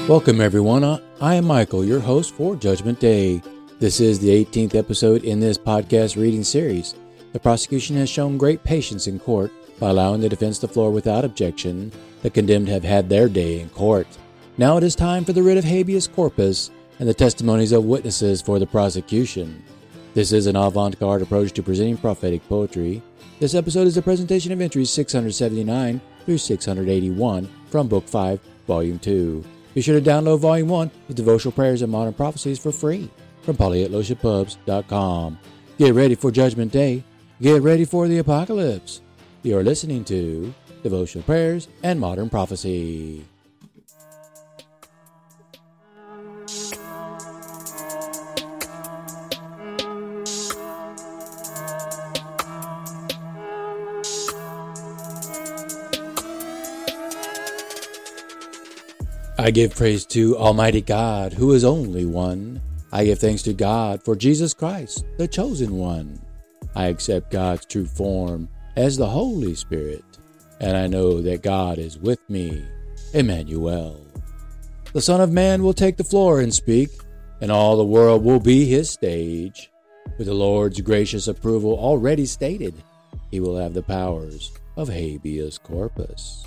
Welcome everyone, I am Michael, your host for Judgment Day. This is the 18th episode in this podcast reading series. The prosecution has shown great patience in court by allowing the defense the floor without objection. The condemned have had their day in court. Now it is time for the writ of habeas corpus and the testimonies of witnesses for the prosecution. This is an avant-garde approach to presenting prophetic poetry. This episode is a presentation of entries 679 through 681 from Book 5, Volume 2. Be sure to download Volume 1 with Devotional Prayers and Modern Prophecies for free from polyatloshapubs.com. Get ready for Judgment Day. Get ready for the apocalypse. You are listening to Devotional Prayers and Modern Prophecy. I give praise to Almighty God, who is only one. I give thanks to God for Jesus Christ, the chosen one. I accept God's true form as the Holy Spirit, and I know that God is with me, Emmanuel. The Son of Man will take the floor and speak, and all the world will be his stage. With the Lord's gracious approval already stated, he will have the powers of habeas corpus.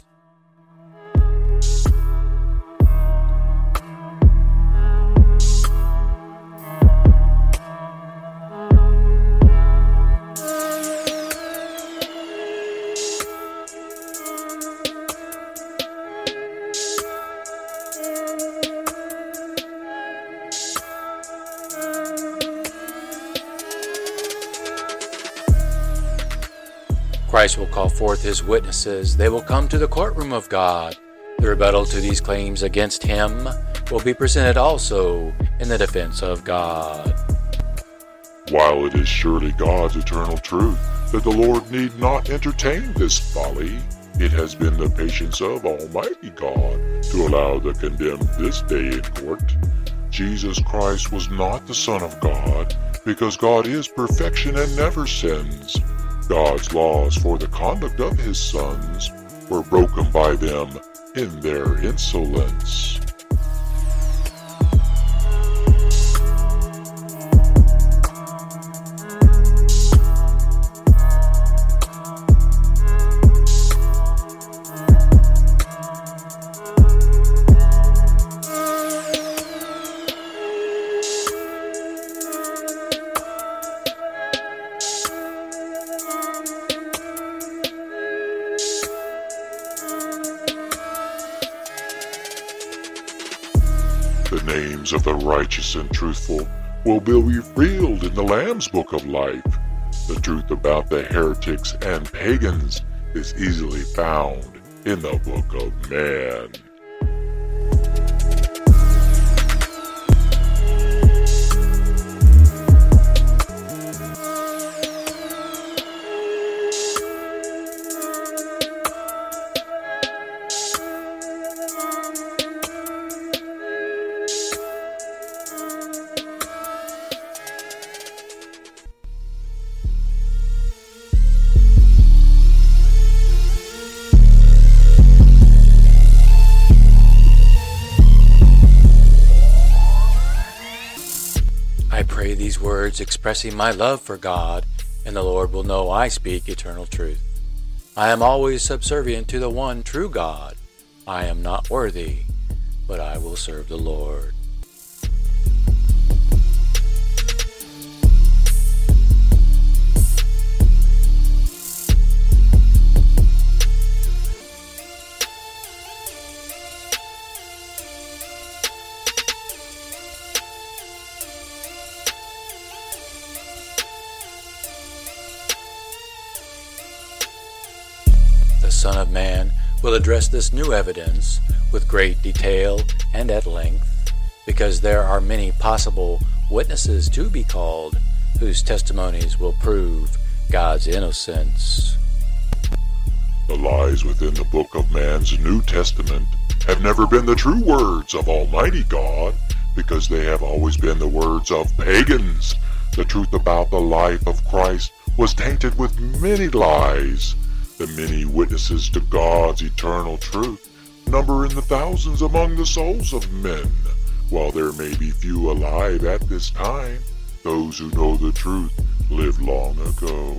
Christ will call forth his witnesses. They will come to the courtroom of God. The rebuttal to these claims against him will be presented also in the defense of God. While it is surely God's eternal truth that the Lord need not entertain this folly, it has been the patience of Almighty God to allow the condemned this day in court. Jesus Christ was not the Son of God, because God is perfection and never sins. God's laws for the conduct of his sons were broken by them in their insolence. The names of the righteous and truthful will be revealed in the Lamb's Book of Life. The truth about the heretics and pagans is easily found in the Book of Man. I pray these words expressing my love for God, and the Lord will know I speak eternal truth. I am always subservient to the one true God. I am not worthy, but I will serve the Lord. The Son of Man will address this new evidence with great detail and at length, because there are many possible witnesses to be called, whose testimonies will prove God's innocence. The lies within the Book of Man's New Testament have never been the true words of Almighty God, because they have always been the words of pagans. The truth about the life of Christ was tainted with many lies. The many witnesses to God's eternal truth number in the thousands among the souls of men. While there may be few alive at this time, those who know the truth lived long ago.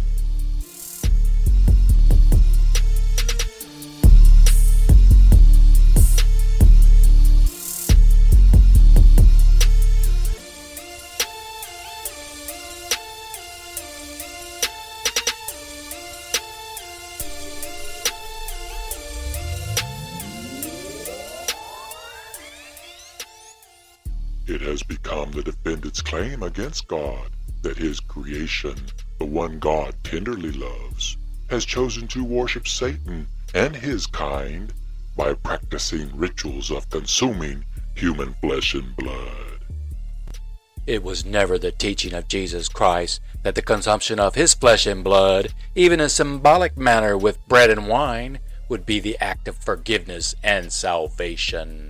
It has become the defendant's claim against God that his creation, the one God tenderly loves, has chosen to worship Satan and his kind by practicing rituals of consuming human flesh and blood. It was never the teaching of Jesus Christ that the consumption of his flesh and blood, even in symbolic manner with bread and wine, would be the act of forgiveness and salvation.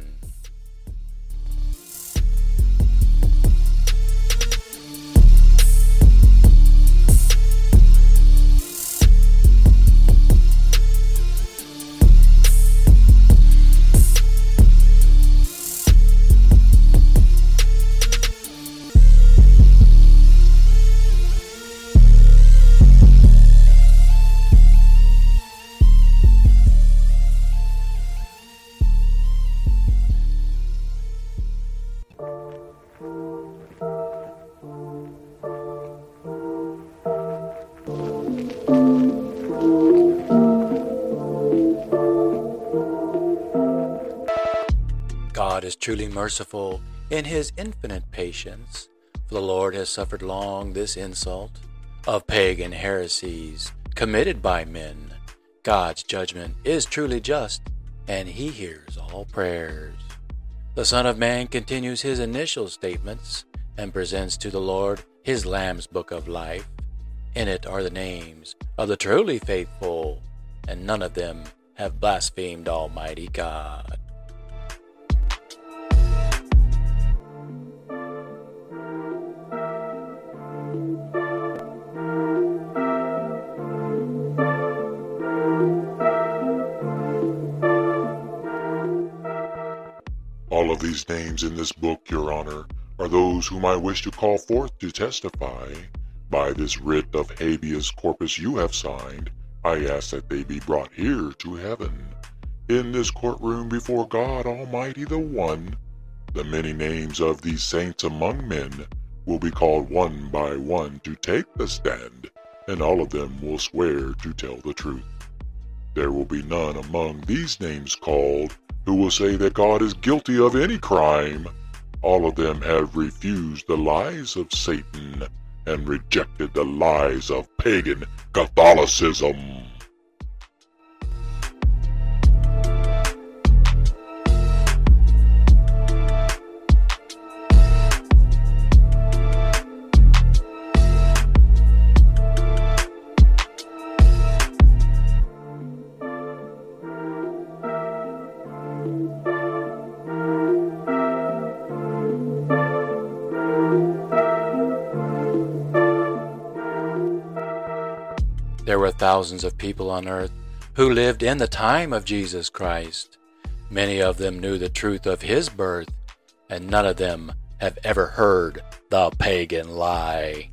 God is truly merciful in his infinite patience, for the Lord has suffered long this insult of pagan heresies committed by men. God's judgment is truly just, and he hears all prayers. The Son of Man continues his initial statements and presents to the Lord his Lamb's Book of Life. In it are the names of the truly faithful, and none of them have blasphemed Almighty God. All of these names in this book, Your Honor, are those whom I wish to call forth to testify. By this writ of habeas corpus you have signed, I ask that they be brought here to heaven. In this courtroom before God Almighty the One, the many names of these saints among men will be called one by one to take the stand, and all of them will swear to tell the truth. There will be none among these names called who will say that God is guilty of any crime. All of them have refused the lies of Satan and rejected the lies of pagan Catholicism. There were thousands of people on earth who lived in the time of Jesus Christ. Many of them knew the truth of his birth, and none of them have ever heard the pagan lie.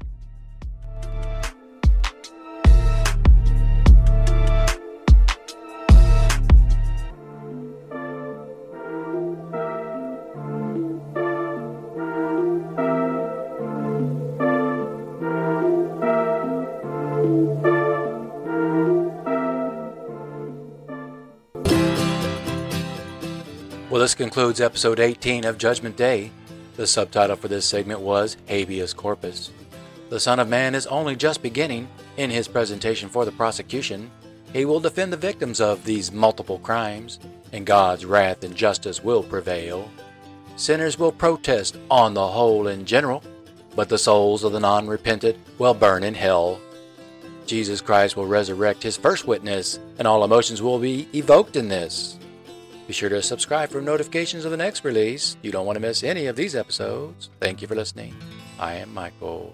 Well, this concludes episode 18 of Judgment Day. The subtitle for this segment was Habeas Corpus. The Son of Man is only just beginning in his presentation for the prosecution. He will defend the victims of these multiple crimes, and God's wrath and justice will prevail. Sinners will protest on the whole in general, but the souls of the non-repentant will burn in hell. Jesus Christ will resurrect his first witness, and all emotions will be evoked in this. Be sure to subscribe for notifications of the next release. You don't want to miss any of these episodes. Thank you for listening. I am Michael.